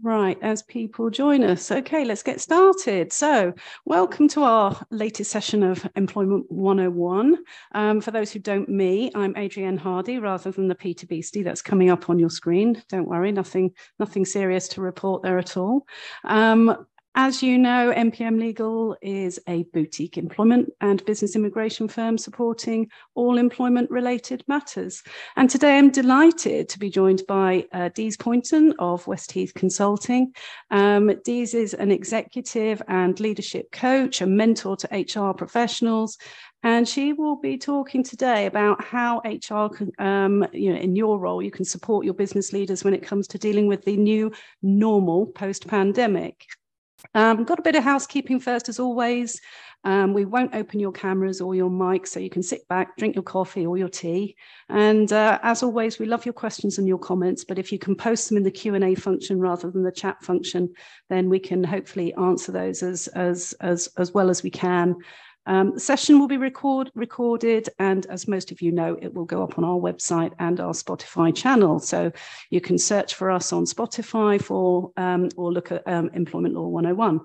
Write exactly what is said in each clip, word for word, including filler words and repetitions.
Right, as people join us. Okay, let's get started. So welcome to our latest session of Employment one oh one. Um, for those who don't me, I'm Adrienne Hardy rather than the Peter Beastie that's coming up on your screen. Don't worry, nothing, nothing serious to report there at all. Um, As you know, M P M Legal is a boutique employment and business immigration firm supporting all employment-related matters. And today I'm delighted to be joined by uh, Dees Poynton of Westheath Consulting. Um, Dees is an executive and leadership coach, a mentor to H R professionals, and she will be talking today about how H R, can, um, you know, in your role, you can support your business leaders when it comes to dealing with the new normal post-pandemic. Um, got a bit of housekeeping first, as always. Um, we won't open your cameras or your mics, so you can sit back, drink your coffee or your tea. And uh, as always, we love your questions and your comments, but if you can post them in the Q and A function rather than the chat function, then we can hopefully answer those as, as, as, as well as we can. Um, the session will be record, recorded, and as most of you know, it will go up on our website and our Spotify channel. So you can search for us on Spotify for, um, or look at um, Employment Law one oh one.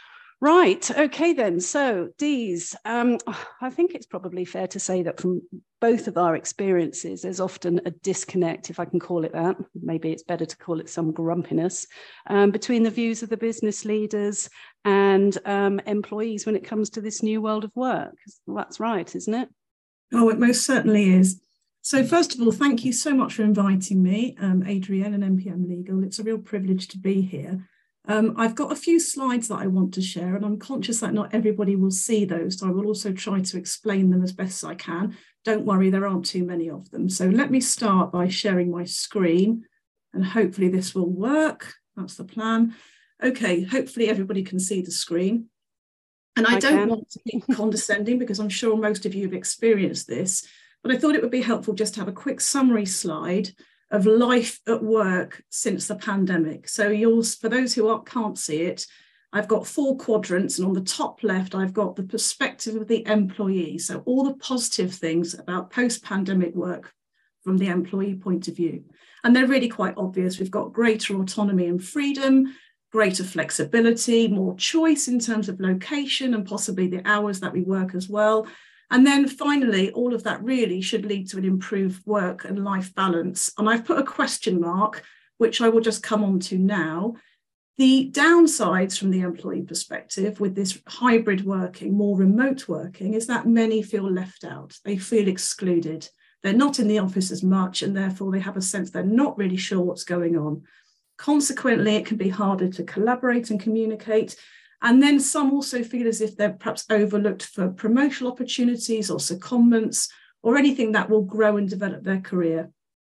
Right, okay then, so Dees, um, I think it's probably fair to say that from both of our experiences, there's often a disconnect, if I can call it that, maybe it's better to call it some grumpiness, um, between the views of the business leaders and um, employees when it comes to this new world of work. That's right, isn't it? Oh, it most certainly is. So first of all, thank you so much for inviting me, um, Adrienne and M P M Legal. It's a real privilege to be here. Um, I've got a few slides that I want to share, and I'm conscious that not everybody will see those, so I will also try to explain them as best as I can. Don't worry, there aren't too many of them. So let me start by sharing my screen, and hopefully this will work. That's the plan. Okay, hopefully everybody can see the screen. And I, I don't can. want to be condescending because I'm sure most of you have experienced this, but I thought it would be helpful just to have a quick summary slide of life at work since the pandemic. So yours, for those who aren't, can't see it, I've got four quadrants, and on the top left, I've got the perspective of the employee. So all the positive things about post-pandemic work from the employee point of view. And they're really quite obvious. We've got greater autonomy and freedom, greater flexibility, more choice in terms of location and possibly the hours that we work as well. And then finally, all of that really should lead to an improved work and life balance. And I've put a question mark, which I will just come on to now. The downsides from the employee perspective with this hybrid working, more remote working, is that many feel left out. They feel excluded. They're not in the office as much, and therefore they have a sense they're not really sure what's going on. Consequently, it can be harder to collaborate and communicate. And then some also feel as if they're perhaps overlooked for promotional opportunities or secondments or anything that will grow and develop their career.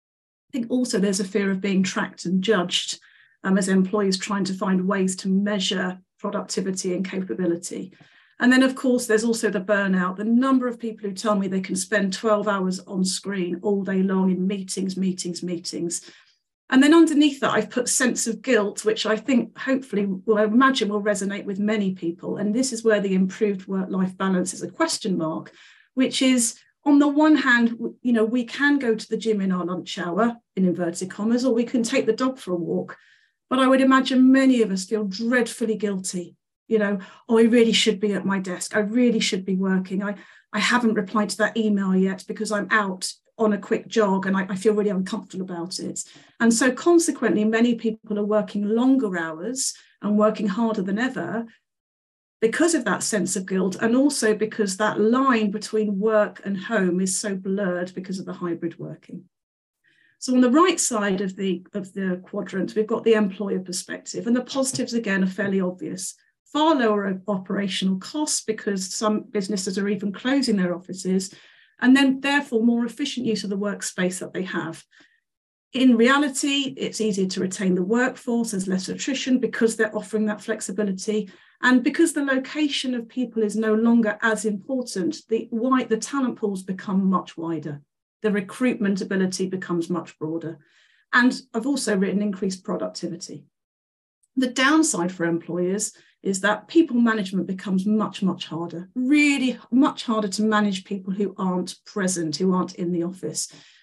I think also there's a fear of being tracked and judged um, as employees trying to find ways to measure productivity and capability. And then, of course, there's also the burnout, the number of people who tell me they can spend twelve hours on screen all day long in meetings, meetings, meetings. And then underneath that, I've put sense of guilt, which I think hopefully will I imagine will resonate with many people. And this is where the improved work-life balance is a question mark, which is on the one hand, you know, we can go to the gym in our lunch hour, in inverted commas, or we can take the dog for a walk. But I would imagine many of us feel dreadfully guilty. You know, oh, I really should be at my desk. I really should be working. I, I haven't replied to that email yet because I'm out on a quick jog and I, I feel really uncomfortable about it. And so consequently, many people are working longer hours and working harder than ever because of that sense of guilt, and also because that line between work and home is so blurred because of the hybrid working. So on the right side of the, of the quadrant, we've got the employer perspective, and the positives again are fairly obvious. Far lower operational costs because some businesses are even closing their offices, and then therefore more efficient use of the workspace that they have. In reality, it's easier to retain the workforce, there's less attrition because they're offering that flexibility. And because the location of people is no longer as important, the, wide, the talent pools become much wider. The recruitment ability becomes much broader. And I've also written increased productivity. The downside for employers is that people management becomes much, much harder, really much harder to manage people who aren't present, who aren't in the office.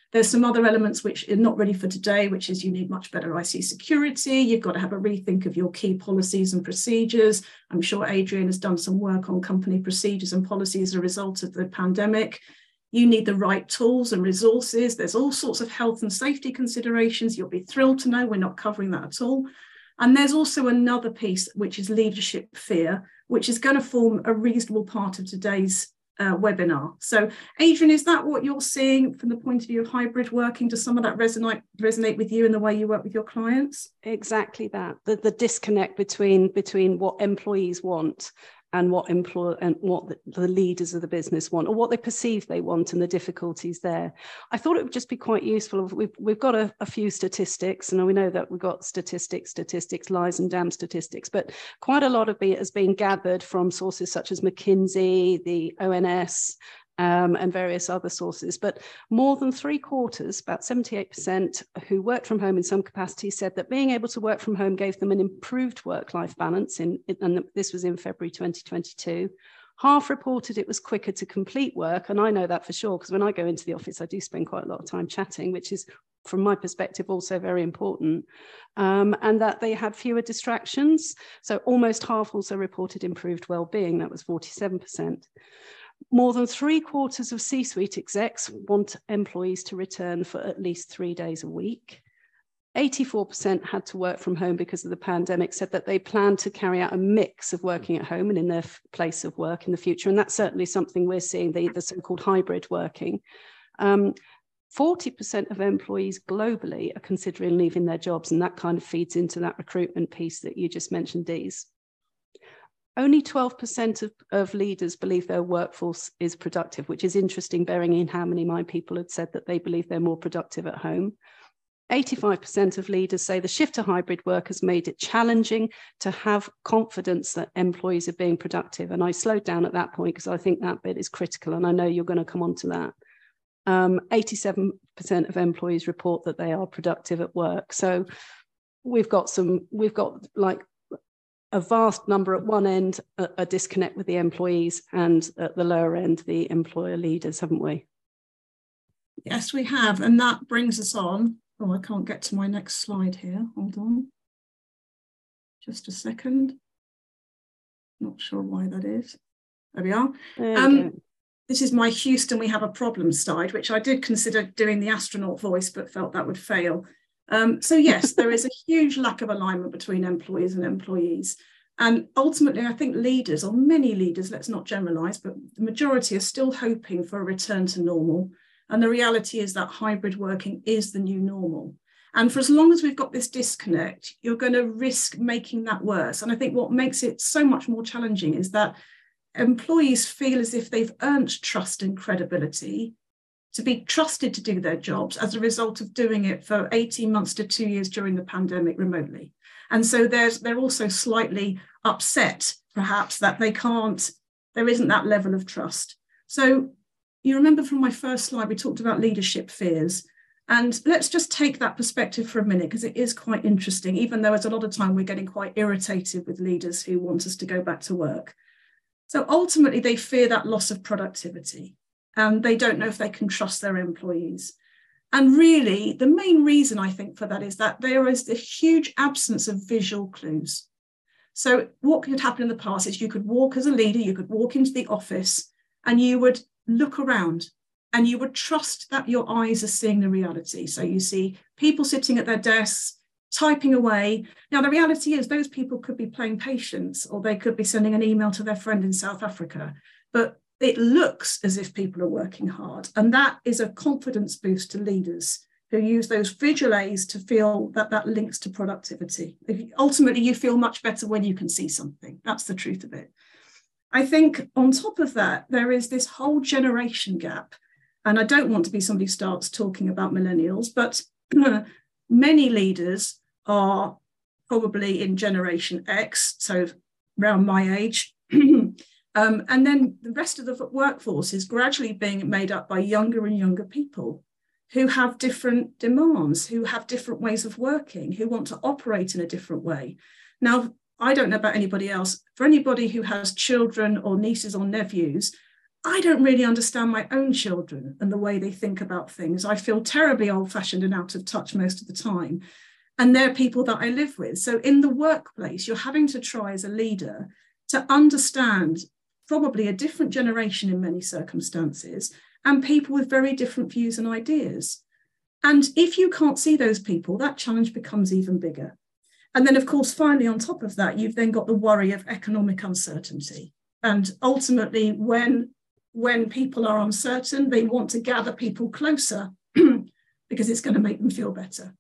There's some other elements which are not ready for today, which is you need much better I C security. You've got to have a rethink of your key policies and procedures. I'm sure Adrian has done some work on company procedures and policies as a result of the pandemic. You need the right tools and resources. There's all sorts of health and safety considerations. You'll be thrilled to know we're not covering that at all. And there's also another piece, which is leadership fear, which is going to form a reasonable part of today's uh, webinar. So, Adrian, is that what you're seeing from the point of view of hybrid working? Does some of that resonate resonate with you in the way you work with your clients? Exactly that. The, the disconnect between between what employees want and what employ and what the, the leaders of the business want, or what they perceive they want, and the difficulties there. I thought it would just be quite useful. We've, we've got a, a few statistics, and we know that we've got statistics, statistics, lies and damn statistics, but quite a lot of it has been gathered from sources such as McKinsey, the O N S, Um, and various other sources. But more than three quarters, about seventy-eight percent, who worked from home in some capacity said that being able to work from home gave them an improved work-life balance, in, and this was in February twenty twenty-two. Half reported it was quicker to complete work, and I know that for sure, because when I go into the office, I do spend quite a lot of time chatting, which is, from my perspective, also very important, um, and that they had fewer distractions. So almost half also reported improved well-being. That was forty-seven percent. More than three quarters of C-suite execs want employees to return for at least three days a week. eighty-four percent had to work from home because of the pandemic, said that they plan to carry out a mix of working at home and in their place of work in the future. And that's certainly something we're seeing, the, the so-called hybrid working. Um, forty percent of employees globally are considering leaving their jobs, and that kind of feeds into that recruitment piece that you just mentioned, Dees. Only twelve percent of, of leaders believe their workforce is productive, which is interesting, bearing in how many my people had said that they believe they're more productive at home. eighty-five percent of leaders say the shift to hybrid work has made it challenging to have confidence that employees are being productive. And I slowed down at that point because I think that bit is critical, and I know you're going to come on to that. Um, eighty-seven percent of employees report that they are productive at work. So we've got some, we've got like a vast number at one end, a, a disconnect with the employees, and at the lower end, the employer leaders, haven't we? Yes, we have. And that brings us on. Oh, I can't get to my next slide here. Hold on. Just a second. Not sure why that is. There we are. Um, this is my Houston We Have a Problem slide, which I did consider doing the astronaut voice, but felt that would fail. Um, so yes, there is a huge lack of alignment between employers and employees. And ultimately, I think leaders, or many leaders, let's not generalize, but the majority are still hoping for a return to normal. And the reality is that hybrid working is the new normal. And for as long as we've got this disconnect, you're going to risk making that worse. And I think what makes it so much more challenging is that employees feel as if they've earned trust and credibility to be trusted to do their jobs as a result of doing it for eighteen months to two years during the pandemic remotely. And so there's, they're also slightly upset, perhaps, that they can't, there isn't that level of trust. So you remember from my first slide, we talked about leadership fears. And let's just take that perspective for a minute, because it is quite interesting, even though it's a lot of time we're getting quite irritated with leaders who want us to go back to work. So ultimately, they fear that loss of productivity. And they don't know if they can trust their employees. And really, the main reason I think for that is that there is a huge absence of visual clues. So what could happen in the past is you could walk as a leader, you could walk into the office and you would look around and you would trust that your eyes are seeing the reality. So you see people sitting at their desks, typing away. Now, the reality is those people could be playing patience, or they could be sending an email to their friend in South Africa. But it looks as if people are working hard. And that is a confidence boost to leaders who use those visual aids to feel that that links to productivity. If, ultimately, you feel much better when you can see something. That's the truth of it. I think on top of that, there is this whole generation gap. And I don't want to be somebody who starts talking about millennials, but many leaders are probably in Generation X, so around my age. Um, and then the rest of the workforce is gradually being made up by younger and younger people who have different demands, who have different ways of working, who want to operate in a different way. Now, I don't know about anybody else. For anybody who has children or nieces or nephews, I don't really understand my own children and the way they think about things. I feel terribly old-fashioned and out of touch most of the time. And they're people that I live with. So in the workplace, you're having to try as a leader to understand probably a different generation in many circumstances and people with very different views and ideas. And if you can't see those people, that challenge becomes even bigger. And then, of course, finally, on top of that, you've then got the worry of economic uncertainty. And ultimately, when, when people are uncertain, they want to gather people closer because it's going to make them feel better.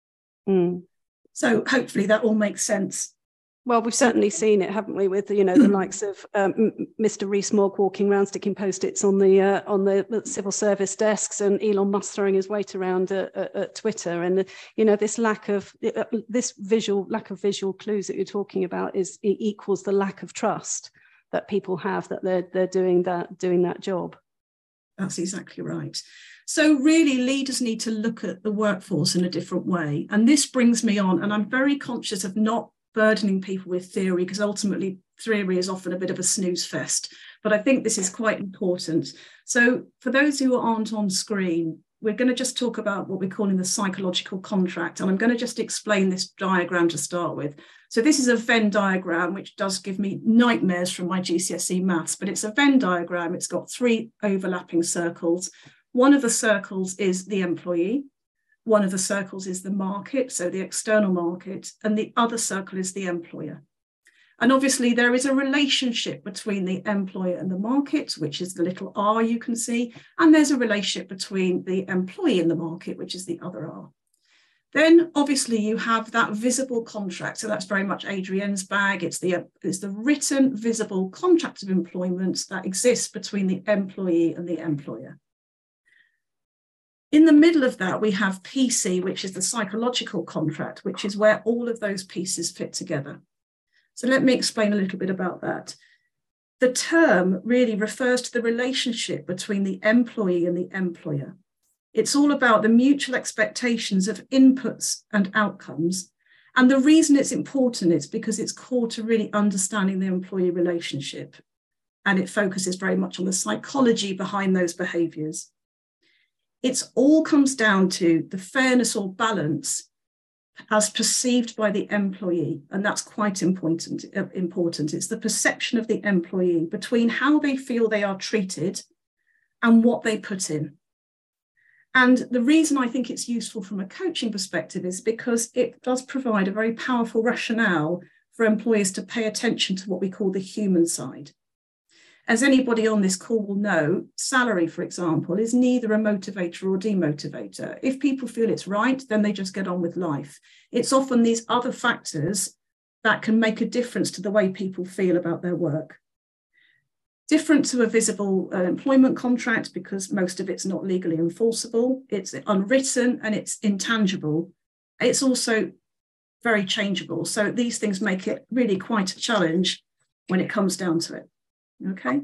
Mm. So hopefully that all makes sense. Well, we've certainly seen it, haven't we, with, you know, the likes of um, Mister Rees-Mogg walking around sticking post-its on the uh, on the civil service desks, and Elon Musk throwing his weight around at, at, at Twitter. And, you know, this lack of uh, this visual lack of visual clues that you're talking about is it equals the lack of trust that people have that they're they're doing that doing that job. That's exactly right. So really, leaders need to look at the workforce in a different way. And this brings me on, and I'm very conscious of not burdening people with theory, because ultimately theory is often a bit of a snooze fest. But I think this is quite important. So for those who aren't on screen, we're going to just talk about what we're calling the psychological contract. And I'm going to just explain this diagram to start with. So this is a Venn diagram, which does give me nightmares from my G C S E maths, but it's a Venn diagram. It's got three overlapping circles. One of the circles is the employee. One of the circles is the market, so the external market, and the other circle is the employer. And obviously there is a relationship between the employer and the market, which is the little R you can see, and there's a relationship between the employee and the market, which is the other R. Then obviously you have that visible contract. So that's very much Adrienne's bag. It's the, it's the written visible contract of employment that exists between the employee and the employer. In the middle of that, we have P C, which is the psychological contract, which is where all of those pieces fit together. So let me explain a little bit about that. The term really refers to the relationship between the employee and the employer. It's all about the mutual expectations of inputs and outcomes. And the reason it's important is because it's core to really understanding the employee relationship. And it focuses very much on the psychology behind those behaviours. It all comes down to the fairness or balance as perceived by the employee. And that's quite important. important. It's the perception of the employee between how they feel they are treated and what they put in. And the reason I think it's useful from a coaching perspective is because it does provide a very powerful rationale for employers to pay attention to what we call the human side. As anybody on this call will know, salary, for example, is neither a motivator or demotivator. If people feel it's right, then they just get on with life. It's often these other factors that can make a difference to the way people feel about their work. Different to a visible uh, employment contract, because most of it's not legally enforceable. It's unwritten and it's intangible. It's also very changeable. So these things make it really quite a challenge when it comes down to it. Okay.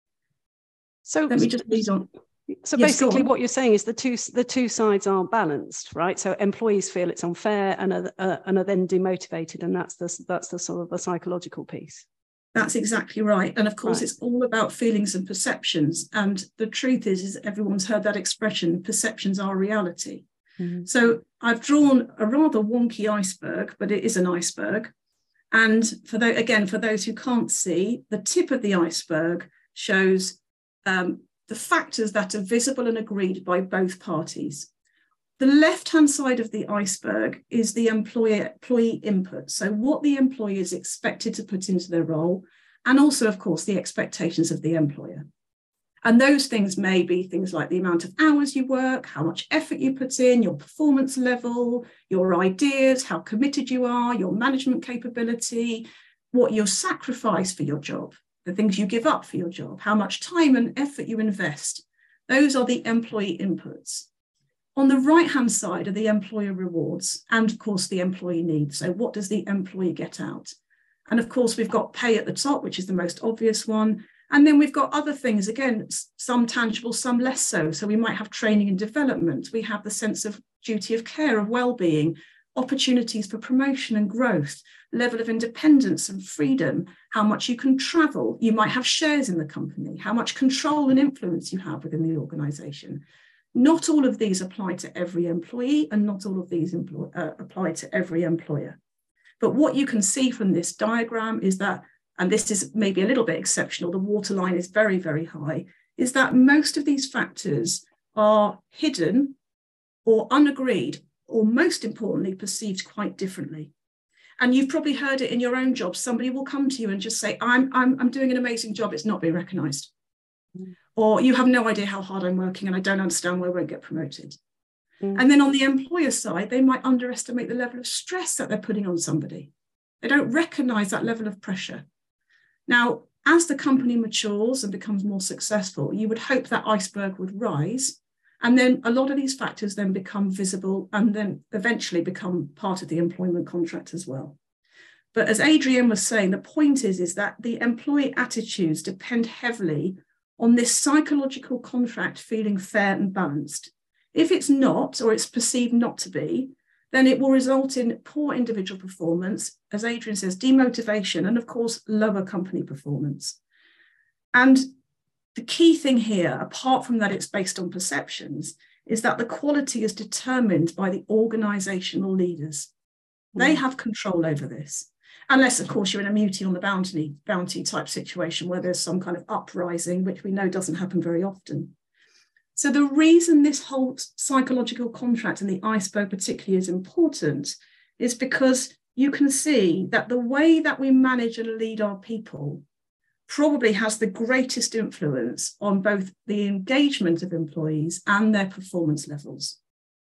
So let me just lead on. So yes, basically what you're saying is the two the two sides are balanced, right? So employees feel it's unfair and are, uh, and are then demotivated, and that's the that's the sort of the psychological piece. That's exactly right. And of course, right. It's all about feelings and perceptions. And the truth is, is everyone's heard that expression, perceptions are reality. Mm-hmm. So I've drawn a rather wonky iceberg, but it is an iceberg. And for the, again, for those who can't see, the tip of the iceberg shows um, the factors that are visible and agreed by both parties. The left-hand side of the iceberg is the employee, employee input. So what the employee is expected to put into their role, and also, of course, the expectations of the employer. And those things may be things like the amount of hours you work, how much effort you put in, your performance level, your ideas, how committed you are, your management capability, what you sacrifice for your job, the things you give up for your job, how much time and effort you invest. Those are the employee inputs. On the right-hand side are the employer rewards and, of course, the employee needs. So what does the employee get out? And, of course, we've got pay at the top, which is the most obvious one. And then we've got other things, again, some tangible, some less so. So we might have training and development. We have the sense of duty of care, of well-being. opportunities for promotion and growth, level of independence and freedom, how much you can travel. You might have shares in the company, how much control and influence you have within the organisation. Not all of these apply to every employee, and not all of these employ, uh, apply to every employer. But what you can see from this diagram is that, and this is maybe a little bit exceptional, the waterline is very, very high, is that most of these factors are hidden or unagreed, or most importantly, perceived quite differently. And you've probably heard it in your own job. Somebody will come to you and just say, I'm, I'm, I'm doing an amazing job, it's not being recognised. Mm. Or you have no idea how hard I'm working and I don't understand why I won't get promoted. Mm. And then on the employer side, they might underestimate the level of stress that they're putting on somebody. They don't recognise that level of pressure. Now, as the company matures and becomes more successful, you would hope that iceberg would rise. And then a lot of these factors then become visible and then eventually become part of the employment contract as well. But as Adrienne was saying, the point is, is that the employee attitudes depend heavily on this psychological contract feeling fair and balanced. If it's not, or it's perceived not to be, then it will result in poor individual performance, as Adrienne says, demotivation, and of course, lower company performance. And the key thing here, apart from that it's based on perceptions, is that the quality is determined by the organisational leaders. They have control over this. Unless, of course, you're in a mutiny on the bounty, bounty type situation where there's some kind of uprising, which we know doesn't happen very often. So the reason this whole psychological contract and the iceberg particularly is important is because you can see that the way that we manage and lead our people probably has the greatest influence on both the engagement of employees and their performance levels.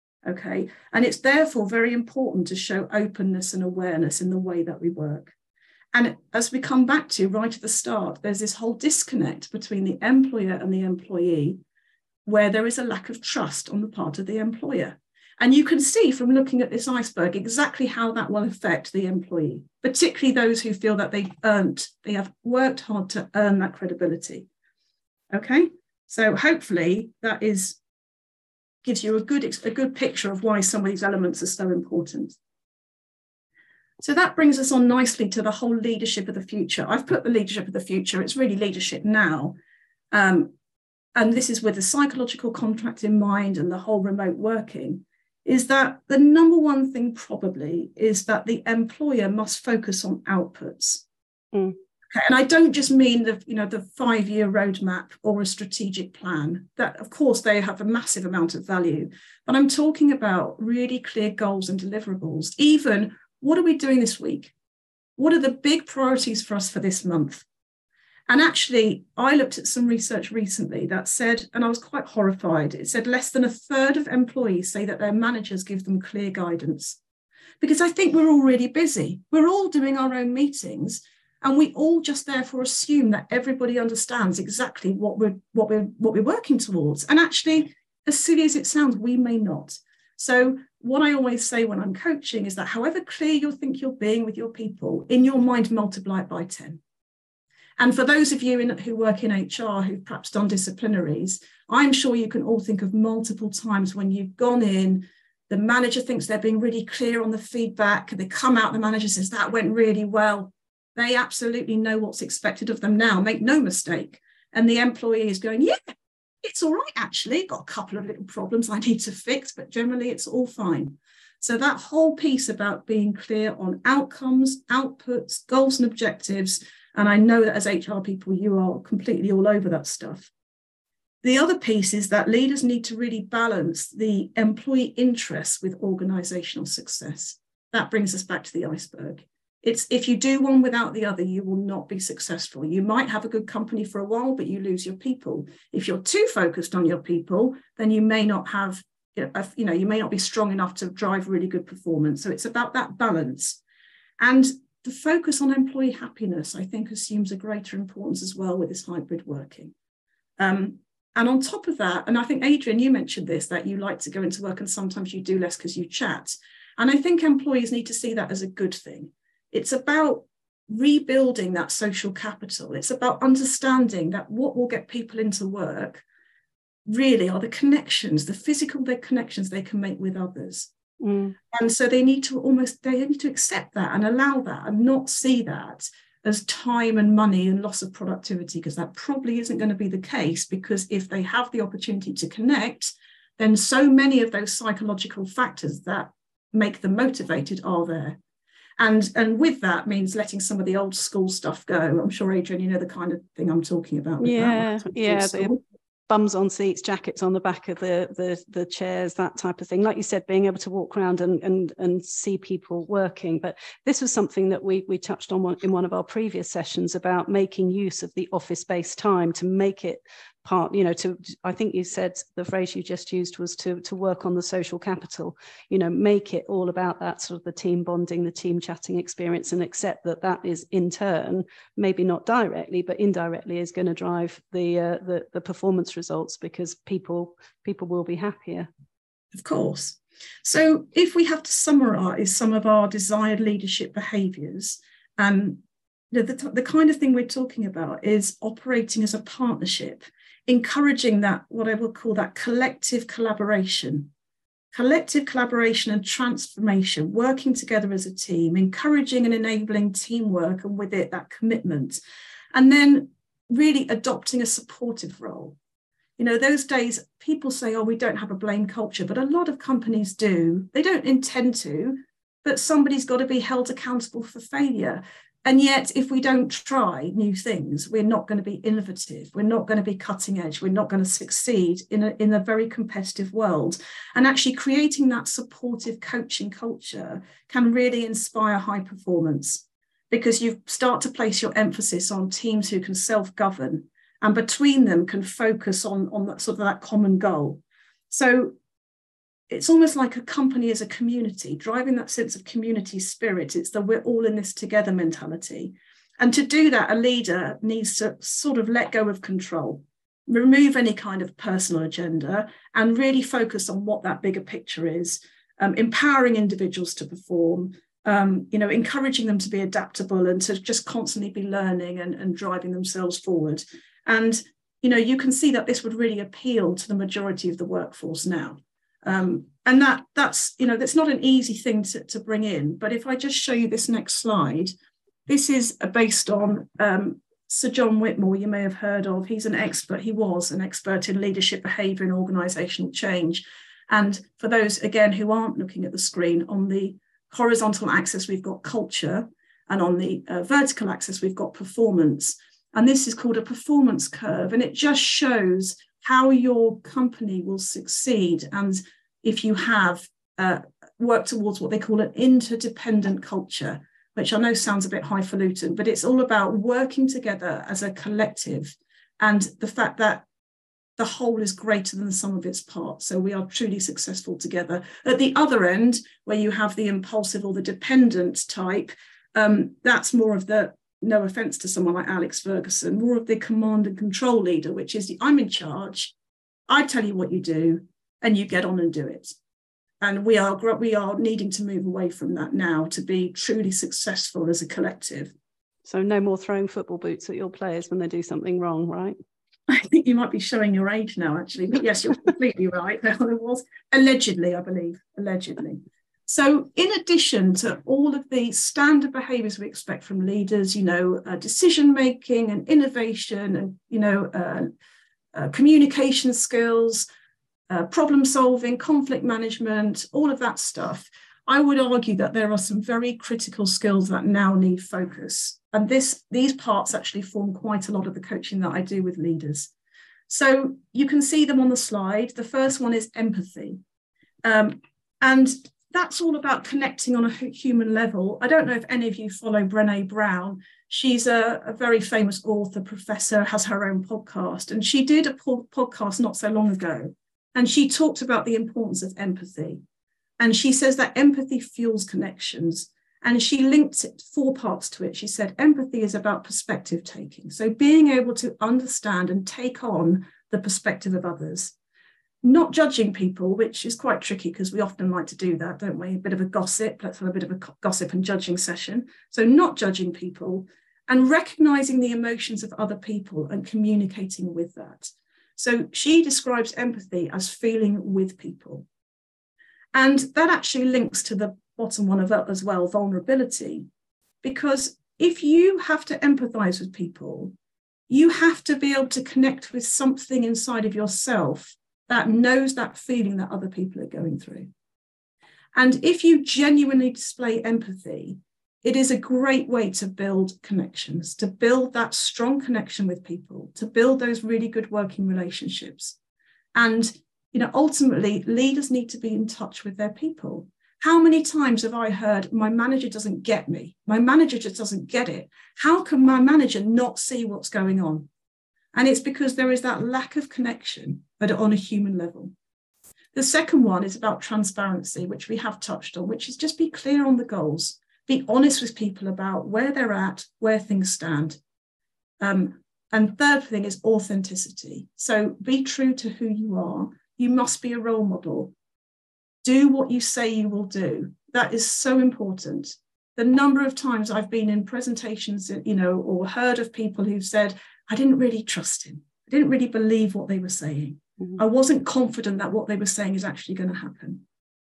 Okay, and it's therefore very important to show openness and awareness in the way that we work. And as we come back to right at the start, there's this whole disconnect between the employer and the employee, where there is a lack of trust on the part of the employer. And you can see from looking at this iceberg exactly how that will affect the employee, particularly those who feel that they've earned, they have worked hard to earn that credibility. Okay, so hopefully that is gives you a good, a good picture of why some of these elements are so important. So that brings us on nicely to the whole leadership of the future. I've put the leadership of the future, it's really leadership now. Um, and this is with the psychological contract in mind and the whole remote working, is that the number one thing probably is that the employer must focus on outputs. Mm. Okay, and I don't just mean the, you know, the five-year roadmap or a strategic plan. That, of course, they have a massive amount of value. But I'm talking about really clear goals and deliverables. Even, what are we doing this week? What are the big priorities for us for this month? And actually, I looked at some research recently that said, and I was quite horrified, it said less than a third of employees say that their managers give them clear guidance. Because I think we're all really busy. We're all doing our own meetings. And we all just therefore assume that everybody understands exactly what we're, what we're, what we're working towards. And actually, as silly as it sounds, we may not. So what I always say when I'm coaching is that however clear you think you're being with your people, in your mind, multiply it by ten. And for those of you in, who work in H R, who've perhaps done disciplinaries, I'm sure you can all think of multiple times when you've gone in, the manager thinks they're being really clear on the feedback, they come out, the manager says, that went really well. They absolutely know what's expected of them now, make no mistake. And the employee is going, yeah, it's all right, actually. Got a couple of little problems I need to fix, but generally it's all fine. So that whole piece about being clear on outcomes, outputs, goals and objectives, and I know that as H R people, you are completely all over that stuff. The other piece is that leaders need to really balance the employee interests with organisational success. That brings us back to the iceberg. It's if you do one without the other, you will not be successful. You might have a good company for a while, but you lose your people. If you're too focused on your people, then you may not have, you know, you may not be strong enough to drive really good performance. So it's about that balance. And the focus on employee happiness, I think, assumes a greater importance as well with this hybrid working. Um, and on top of that, and I think, Adrienne, you mentioned this, that you like to go into work and sometimes you do less because you chat. And I think employees need to see that as a good thing. It's about rebuilding that social capital. It's about understanding that what will get people into work really are the connections, the physical connections they can make with others. Mm. And so they need to almost, they need to accept that and allow that and not see that as time and money and loss of productivity, because that probably isn't going to be the case, because if they have the opportunity to connect, then so many of those psychological factors that make them motivated are there. And, and with that means letting some of the old school stuff go. I'm sure, Adrian, you know the kind of thing I'm talking about. With yeah, that, yeah. The bums on seats, jackets on the back of the, the the chairs, that type of thing. Like you said, being able to walk around and and and see people working. But this was something that we we touched on one, in one of our previous sessions, about making use of the office-based time to make it part, you know, to, I think you said the phrase you just used was to to work on the social capital, you know, make it all about that sort of the team bonding, the team chatting experience, and accept that that is in turn, maybe not directly, but indirectly is going to drive the, uh, the, the performance results, because people, people will be happier. Of course. So if we have to summarize some of our desired leadership behaviors, um, the, the, the kind of thing we're talking about is operating as a partnership, encouraging that, what I will call that collective collaboration, collective collaboration and transformation, working together as a team, encouraging and enabling teamwork, and with it, that commitment. And then really adopting a supportive role. You know, those days people say, oh, we don't have a blame culture, but a lot of companies do. They don't intend to, but somebody's got to be held accountable for failure. And yet, if we don't try new things, we're not going to be innovative. We're not going to be cutting edge. We're not going to succeed in a, in a very competitive world. And actually creating that supportive coaching culture can really inspire high performance, because you start to place your emphasis on teams who can self-govern, and between them can focus on, on that sort of that common goal. So it's almost like a company as a community, driving that sense of community spirit. It's the we're all in this together mentality. And to do that, a leader needs to sort of let go of control, remove any kind of personal agenda, and really focus on what that bigger picture is, um, empowering individuals to perform, um, you know, encouraging them to be adaptable and to just constantly be learning and, and driving themselves forward. And, you know, you can see that this would really appeal to the majority of the workforce now. Um, and that that's, you know, that's not an easy thing to, to bring in. But if I just show you this next slide, this is based on um, Sir John Whitmore, you may have heard of. He's an expert. He was an expert in leadership behaviour and organisational change. And for those, again, who aren't looking at the screen, on the horizontal axis, we've got culture. And on the uh, vertical axis, we've got performance. And this is called a performance curve. And it just shows how your company will succeed, and if you have uh, worked towards what they call an interdependent culture, which I know sounds a bit highfalutin, but it's all about working together as a collective, and the fact that the whole is greater than the sum of its parts. So we are truly successful together. At the other end, where you have the impulsive or the dependent type, um, that's more of the, no offense to someone like Alex Ferguson, more of the command and control leader, which is the, I'm in charge, I tell you what you do, and you get on and do it. And we are we are needing to move away from that now to be truly successful as a collective. So no more throwing football boots at your players when they do something wrong, right? I think you might be showing your age now, actually. But yes, you're completely right. There was allegedly, I believe, allegedly. So in addition to all of the standard behaviours we expect from leaders, you know, uh, decision-making and innovation and, you know, uh, uh, communication skills, uh, problem-solving, conflict management, all of that stuff, I would argue that there are some very critical skills that now need focus. And this, these parts actually form quite a lot of the coaching that I do with leaders. So you can see them on the slide. The first one is empathy. Um, and that's all about connecting on a human level. I don't know if any of you follow Brené Brown. She's a, a very famous author, professor, has her own podcast. And she did a po- podcast not so long ago. And she talked about the importance of empathy. And she says that empathy fuels connections. And she linked it, four parts to it. She said empathy is about perspective taking. So being able to understand and take on the perspective of others. Not judging people, which is quite tricky because we often like to do that, don't we? A bit of a gossip, let's have a bit of a gossip and judging session. So not judging people and recognizing the emotions of other people and communicating with that. So she describes empathy as feeling with people. And that actually links to the bottom one of it as well, vulnerability. Because if you have to empathize with people, you have to be able to connect with something inside of yourself that knows that feeling that other people are going through. And if you genuinely display empathy, it is a great way to build connections, to build that strong connection with people, to build those really good working relationships. And, you know, ultimately, leaders need to be in touch with their people. How many times have I heard, my manager doesn't get me? My manager just doesn't get it. How can my manager not see what's going on? And it's because there is that lack of connection, but on a human level. The second one is about transparency, which we have touched on, which is just be clear on the goals. Be honest with people about where they're at, where things stand. Um, and third thing is authenticity. So be true to who you are. You must be a role model. Do what you say you will do. That is so important. The number of times I've been in presentations, you know, or heard of people who've said, I didn't really trust him. I didn't really believe what they were saying. Mm-hmm. I wasn't confident that what they were saying is actually going to happen.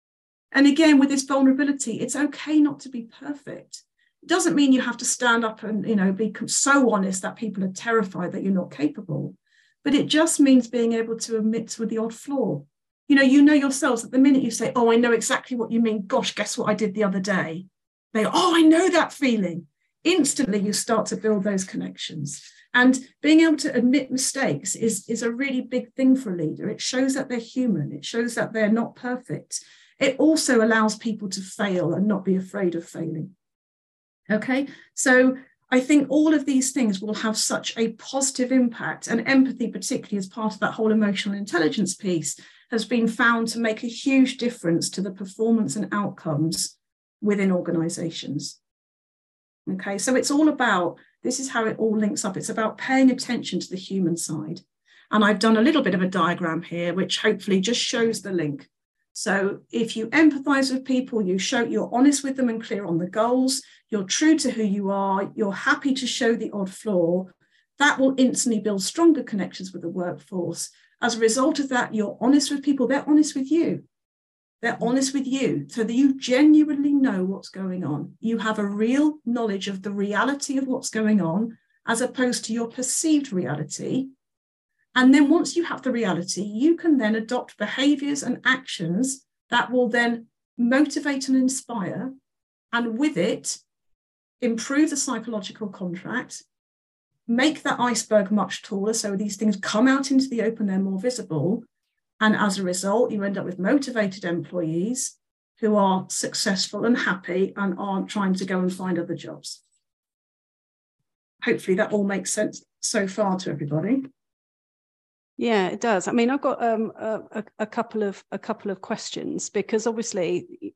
And again, with this vulnerability, it's okay not to be perfect. It doesn't mean you have to stand up and, you know, be so honest that people are terrified that you're not capable. But it just means being able to admit with the odd flaw. You know, you know yourselves, at the minute you say, oh, I know exactly what you mean. Gosh, guess what I did the other day? They, oh, I know that feeling. Instantly, you start to build those connections. And being able to admit mistakes is, is a really big thing for a leader. It shows that they're human. It shows that they're not perfect. It also allows people to fail and not be afraid of failing. Okay, so I think all of these things will have such a positive impact, and empathy, particularly as part of that whole emotional intelligence piece, has been found to make a huge difference to the performance and outcomes within organizations. Okay, so it's all about, this is how it all links up. It's about paying attention to the human side. And I've done a little bit of a diagram here, which hopefully just shows the link. So if you empathize with people, you show you're honest with them and clear on the goals, you're true to who you are, you're happy to show the odd flaw, that will instantly build stronger connections with the workforce. As a result of that, you're honest with people, they're honest with you. They're honest with you, so that you genuinely know what's going on. You have a real knowledge of the reality of what's going on, as opposed to your perceived reality. And then once you have the reality, you can then adopt behaviors and actions that will then motivate and inspire, and with it, improve the psychological contract, make that iceberg much taller so these things come out into the open, they're more visible. And as a result, you end up with motivated employees who are successful and happy and aren't trying to go and find other jobs. Hopefully that all makes sense so far to everybody. Yeah, it does. I mean, I've got um, a, a couple of a couple of questions, because obviously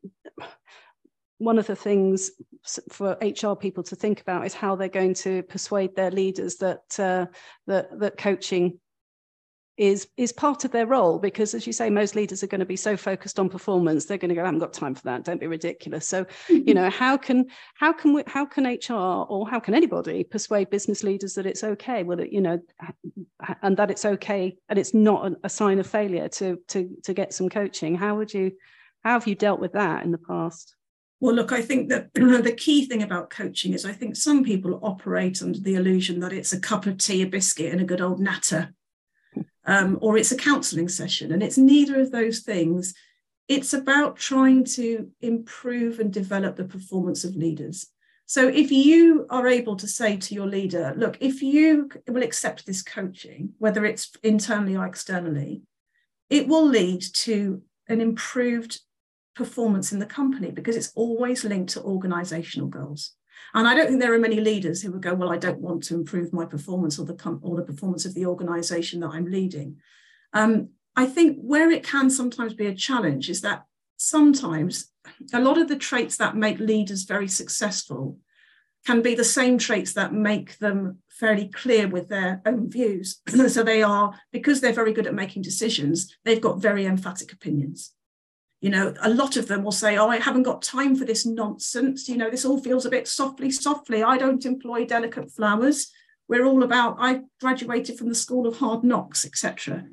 one of the things for H R people to think about is how they're going to persuade their leaders that uh, that that coaching is is part of their role, because, as you say, most leaders are going to be so focused on performance, they're going to go, I haven't got time for that, don't be ridiculous. So, you know, how can how can we, how can H R, or how can anybody persuade business leaders that it's okay, well, you know, and that it's okay and it's not a sign of failure to to to get some coaching? How would you how have you dealt with that in the past? Well, look, I think that the key thing about coaching is I think some people operate under the illusion that it's a cup of tea, a biscuit, and a good old natter. Um, or it's a counselling session, and it's neither of those things. It's about trying to improve and develop the performance of leaders. So if you are able to say to your leader, look, if you will accept this coaching, whether it's internally or externally, it will lead to an improved performance in the company, because it's always linked to organisational goals. And I don't think there are many leaders who would go, well, I don't want to improve my performance or the com- or the performance of the organisation that I'm leading. Um, I think where it can sometimes be a challenge is that sometimes a lot of the traits that make leaders very successful can be the same traits that make them fairly clear with their own views. So they are, because they're very good at making decisions, they've got very emphatic opinions. You know, a lot of them will say, oh, I haven't got time for this nonsense. You know, this all feels a bit softly, softly. I don't employ delicate flowers. We're all about, I graduated from the School of Hard Knocks, et cetera.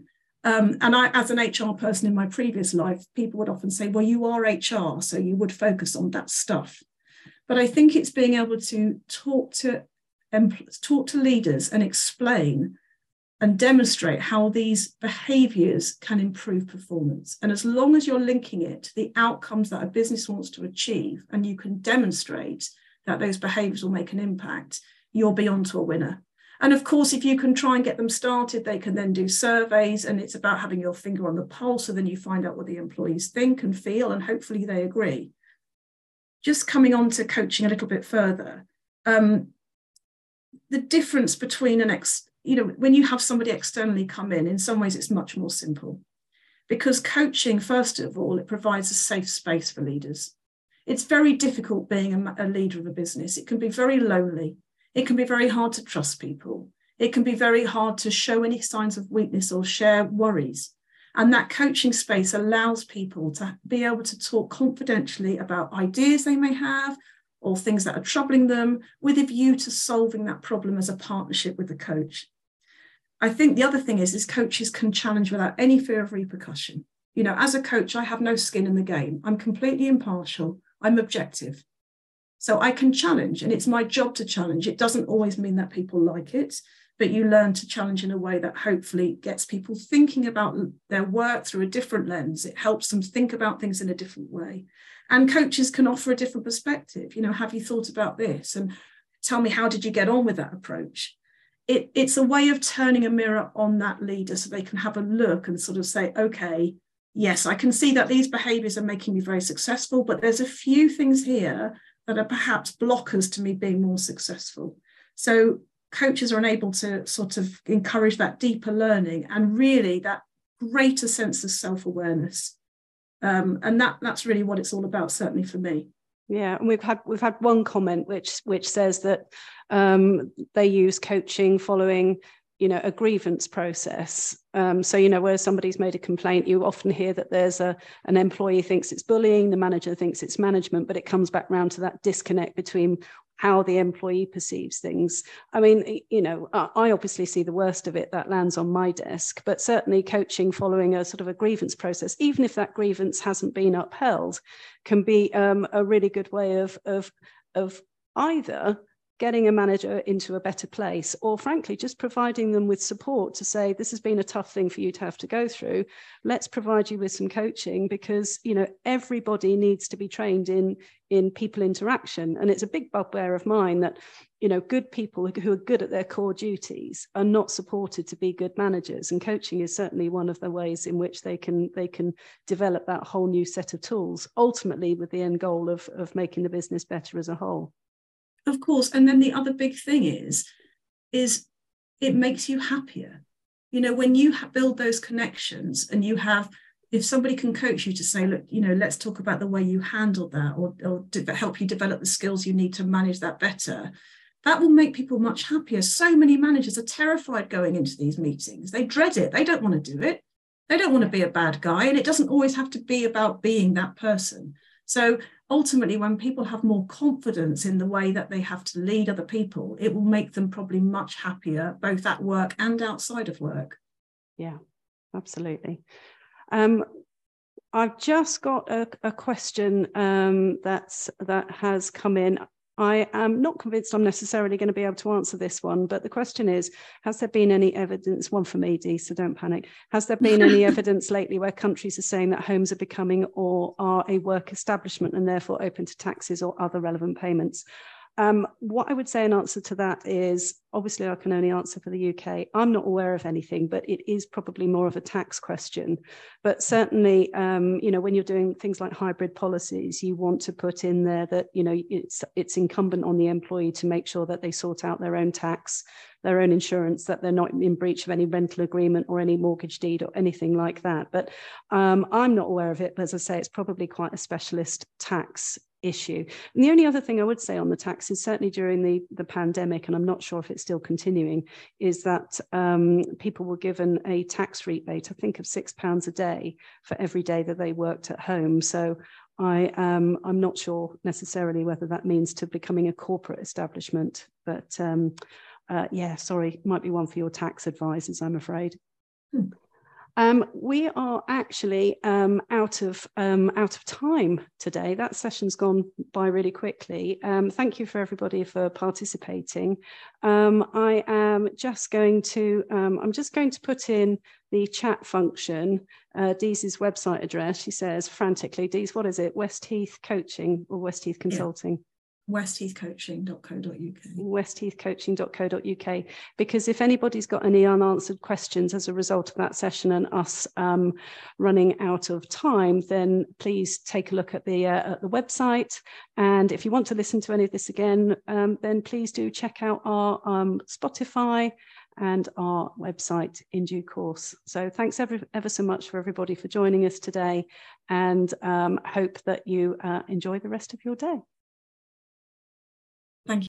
Um, and I, as an H R person in my previous life, people would often say, well, you are H R, so you would focus on that stuff. But I think it's being able to talk to, um, talk to leaders and explain and demonstrate how these behaviours can improve performance. And as long as you're linking it to the outcomes that a business wants to achieve, and you can demonstrate that those behaviours will make an impact, you'll be onto a winner. And of course, if you can try and get them started, they can then do surveys, and it's about having your finger on the pulse. So then you find out what the employees think and feel, and hopefully they agree. Just coming on to coaching a little bit further, um, the difference between an ex, you know, when you have somebody externally come in, in some ways it's much more simple, because coaching, first of all, it provides a safe space for leaders. It's very difficult being a, a leader of a business. It can be very lonely. It can be very hard to trust people. It can be very hard to show any signs of weakness or share worries. And that coaching space allows people to be able to talk confidentially about ideas they may have or things that are troubling them, with a view to solving that problem as a partnership with the coach. I think the other thing is, is coaches can challenge without any fear of repercussion. You know, as a coach, I have no skin in the game. I'm completely impartial. I'm objective. So I can challenge, and it's my job to challenge. It doesn't always mean that people like it, but you learn to challenge in a way that hopefully gets people thinking about their work through a different lens. It helps them think about things in a different way. And coaches can offer a different perspective. You know, have you thought about this? And tell me, how did you get on with that approach? It, it's a way of turning a mirror on that leader so they can have a look and sort of say, okay, yes, I can see that these behaviours are making me very successful, but there's a few things here that are perhaps blockers to me being more successful. So coaches are able to sort of encourage that deeper learning and really that greater sense of self-awareness. Um, and that, that's really what it's all about, certainly for me. Yeah, and we've had we've had one comment which which says that um, they use coaching following, you know, a grievance process. Um, so, you know, where somebody's made a complaint, you often hear that there's a an employee thinks it's bullying, the manager thinks it's management, but it comes back round to that disconnect between how the employee perceives things. I mean, you know, I obviously see the worst of it that lands on my desk, but certainly coaching following a sort of a grievance process, even if that grievance hasn't been upheld, can be um, a really good way of, of, of either getting a manager into a better place, or frankly, just providing them with support to say, this has been a tough thing for you to have to go through. Let's provide you with some coaching, because, you know, everybody needs to be trained in, in people interaction. And it's a big bugbear of mine that, you know, good people who are good at their core duties are not supported to be good managers. And coaching is certainly one of the ways in which they can, they can develop that whole new set of tools, ultimately with the end goal of, of making the business better as a whole. Of course. And then the other big thing is, is it makes you happier. You know, when you build those connections and you have, if somebody can coach you to say, look, you know, let's talk about the way you handled that, or, or de- help you develop the skills you need to manage that better, that will make people much happier. So many managers are terrified going into these meetings. They dread it. They don't want to do it. They don't want to be a bad guy. And it doesn't always have to be about being that person. So ultimately, when people have more confidence in the way that they have to lead other people, it will make them probably much happier, both at work and outside of work. Yeah, absolutely. Um, I've just got a, a question um, that's, that has come in. I am not convinced I'm necessarily going to be able to answer this one, but the question is, has there been any evidence, one for me, Dee, so don't panic, has there been any evidence lately where countries are saying that homes are becoming or are a work establishment and therefore open to taxes or other relevant payments? Um, what I would say in answer to that is, obviously I can only answer for the U K. I'm not aware of anything, but it is probably more of a tax question. But certainly, um, you know, when you're doing things like hybrid policies, you want to put in there that, you know, it's, it's incumbent on the employee to make sure that they sort out their own tax, their own insurance, that they're not in breach of any rental agreement or any mortgage deed or anything like that. But um, I'm not aware of it. But as I say, it's probably quite a specialist tax issue. And the only other thing I would say on the tax is, certainly during the, the pandemic, and I'm not sure if it's still continuing, is that um, people were given a tax rebate, I think of six pounds a day for every day that they worked at home. So I, um, I'm not sure necessarily whether that means to becoming a corporate establishment, but um, uh, yeah, sorry, might be one for your tax advisors, I'm afraid. Hmm. Um, we are actually um, out of um, out of time today. That session's gone by really quickly. Um, thank you for everybody for participating. Um, I am just going to um, I'm just going to put in the chat function uh, Dee's website address. She says frantically, Dee's, what is it? Westheath Coaching or Westheath Consulting? Yeah. westheath coaching dot co dot U K. westheath coaching dot co dot U K, because if anybody's got any unanswered questions as a result of that session and us um, running out of time, then please take a look at the, uh, at the website. And if you want to listen to any of this again, um, then please do check out our um, Spotify and our website in due course. So thanks ever, ever so much for everybody for joining us today, and um, hope that you uh, enjoy the rest of your day.